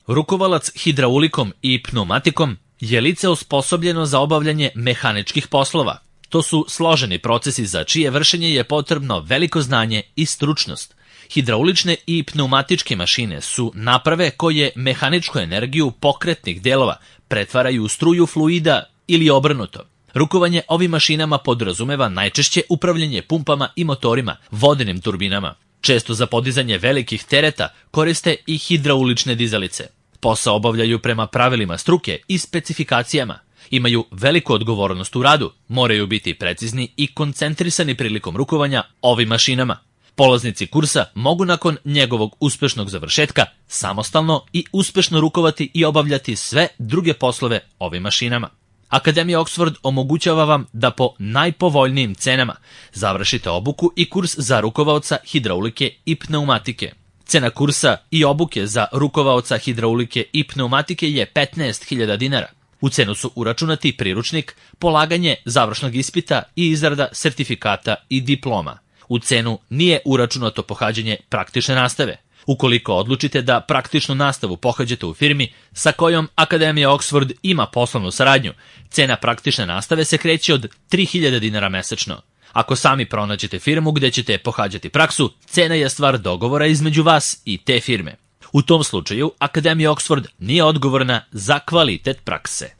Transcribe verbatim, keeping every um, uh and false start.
Rukovalac hidraulikom i pneumatikom je lice osposobljeno za obavljanje mehaničkih poslova. To su složeni procesi za čije vršenje je potrebno veliko znanje i stručnost. Hidraulične i pneumatičke mašine su naprave koje mehaničku energiju pokretnih delova pretvaraju u struju fluida ili obrnuto. Rukovanje ovim mašinama podrazumeva najčešće upravljanje pumpama i motorima, vodenim turbinama. Često za podizanje velikih tereta koriste i hidraulične dizalice. Posao obavljaju prema pravilima struke i specifikacijama. Imaju veliku odgovornost u radu, moraju biti precizni i koncentrisani prilikom rukovanja ovim mašinama. Polaznici kursa mogu nakon njegovog uspešnog završetka samostalno i uspešno rukovati i obavljati sve druge poslove ovim mašinama. Akademija Oxford omogućava vam da po najpovoljnijim cenama završite obuku i kurs za rukovaoca hidraulike i pneumatike. Cena kursa i obuke za rukovaoca hidraulike i pneumatike je petnaest hiljada dinara. U cenu su uračunati priručnik, polaganje završnog ispita i izrada sertifikata i diploma. U cenu nije uračunato pohađanje praktične nastave. Ukoliko odlučite da praktičnu nastavu pohađate u firmi sa kojom Akademija Oxford ima poslovnu saradnju, cena praktične nastave se kreće od tri hiljade dinara mesečno. Ako sami pronađete firmu gde ćete pohađati praksu, cena je stvar dogovora između vas i te firme. U tom slučaju, Akademija Oxford nije odgovorna za kvalitet prakse.